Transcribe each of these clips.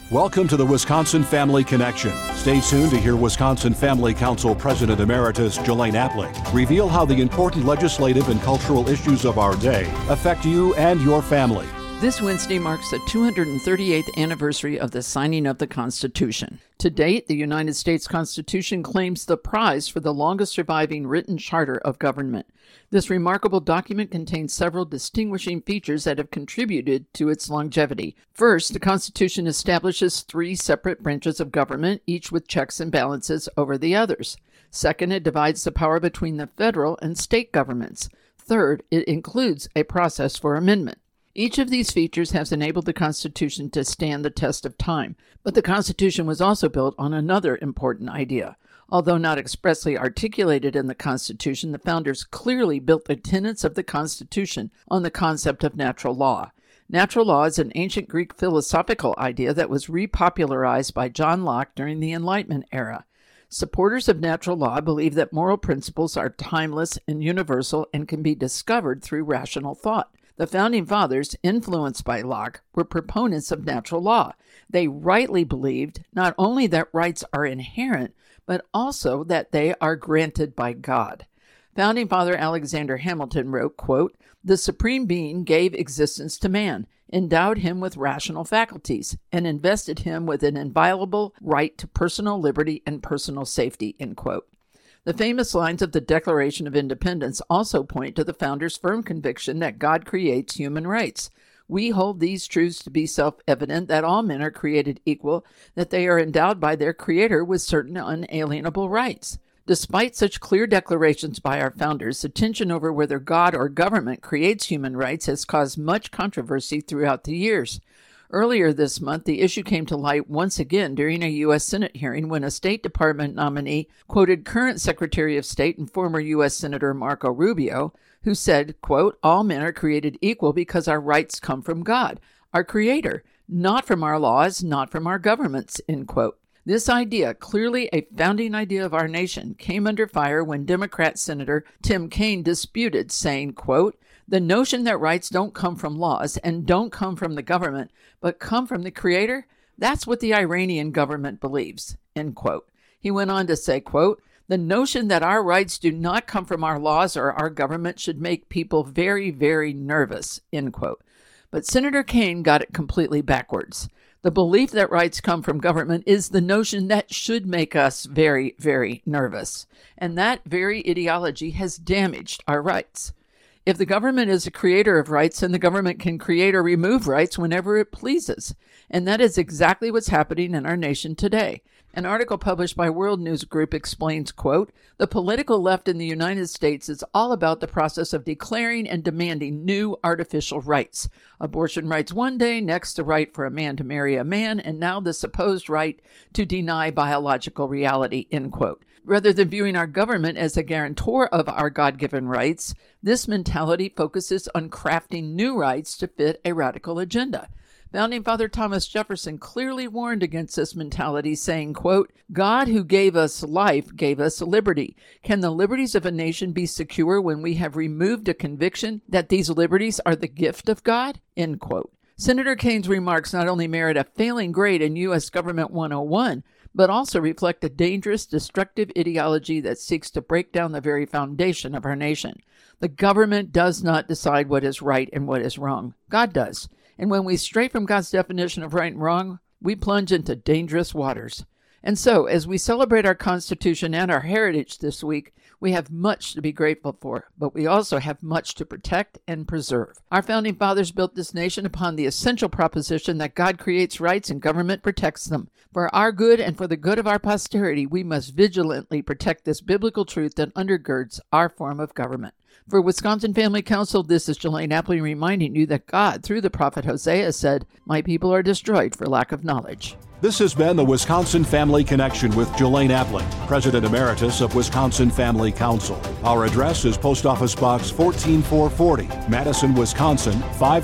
Welcome to the Wisconsin Family Connection. Stay tuned to hear Wisconsin Family Council President Emeritus Jelaine Appling reveal how the important legislative and cultural issues of our day affect you and your family. This Wednesday marks the 238th anniversary of the signing of the Constitution. To date, the United States Constitution claims the prize for the longest surviving written charter of government. This remarkable document contains several distinguishing features that have contributed to its longevity. First, the Constitution establishes 3 separate branches of government, each with checks and balances over the others. Second, it divides the power between the federal and state governments. Third, it includes a process for amendment. Each of these features has enabled the Constitution to stand the test of time, but the Constitution was also built on another important idea. Although not expressly articulated in the Constitution, the founders clearly built the tenets of the Constitution on the concept of natural law. Natural law is an ancient Greek philosophical idea that was repopularized by John Locke during the Enlightenment era. Supporters of natural law believe that moral principles are timeless and universal and can be discovered through rational thought. The Founding Fathers, influenced by Locke, were proponents of natural law. They rightly believed not only that rights are inherent, but also that they are granted by God. Founding Father Alexander Hamilton wrote, quote, "The Supreme Being gave existence to man, endowed him with rational faculties, and invested him with an inviolable right to personal liberty and personal safety," end quote. The famous lines of the Declaration of Independence also point to the founders' firm conviction that God creates human rights. "We hold these truths to be self-evident, that all men are created equal, that they are endowed by their Creator with certain unalienable rights." Despite such clear declarations by our founders, the tension over whether God or government creates human rights has caused much controversy throughout the years. Earlier this month, the issue came to light once again during a U.S. Senate hearing when a State Department nominee quoted current Secretary of State and former U.S. Senator Marco Rubio, who said, quote, "All men are created equal because our rights come from God, our Creator, not from our laws, not from our governments," end quote. This idea, clearly a founding idea of our nation, came under fire when Democrat Senator Tim Kaine disputed, saying, quote, "The notion that rights don't come from laws and don't come from the government, but come from the Creator, that's what the Iranian government believes," end quote. He went on to say, quote, "The notion that our rights do not come from our laws or our government should make people very, very nervous," end quote. But Senator Kaine got it completely backwards. The belief that rights come from government is the notion that should make us very, very nervous. And that very ideology has damaged our rights. If the government is a creator of rights, then the government can create or remove rights whenever it pleases. And that is exactly what's happening in our nation today. An article published by World News Group explains, quote, "The political left in the United States is all about the process of declaring and demanding new artificial rights. Abortion rights one day, next the right for a man to marry a man, and now the supposed right to deny biological reality," end quote. Rather than viewing our government as a guarantor of our God-given rights, this mentality focuses on crafting new rights to fit a radical agenda. Founding Father Thomas Jefferson clearly warned against this mentality, saying, quote, "God who gave us life gave us liberty. Can the liberties of a nation be secure when we have removed a conviction that these liberties are the gift of God?" End quote. Senator Kaine's remarks not only merit a failing grade in U.S. Government 101, but also reflect a dangerous, destructive ideology that seeks to break down the very foundation of our nation. The government does not decide what is right and what is wrong. God does. And when we stray from God's definition of right and wrong, we plunge into dangerous waters. And so, as we celebrate our Constitution and our heritage this week, we have much to be grateful for, but we also have much to protect and preserve. Our Founding Fathers built this nation upon the essential proposition that God creates rights and government protects them. For our good and for the good of our posterity, we must vigilantly protect this biblical truth that undergirds our form of government. For Wisconsin Family Council, this is Jelaine Appling reminding you that God, through the prophet Hosea, said, "My people are destroyed for lack of knowledge." This has been the Wisconsin Family Connection with Jelaine Appling, President Emeritus of Wisconsin Family Council. Our address is Post Office Box 14440, Madison, Wisconsin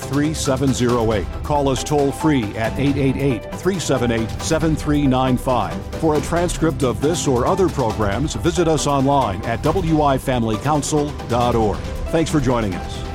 53708. Call us toll-free at 888-378-7395. For a transcript of this or other programs, visit us online at wifamilycouncil.org. Thanks for joining us.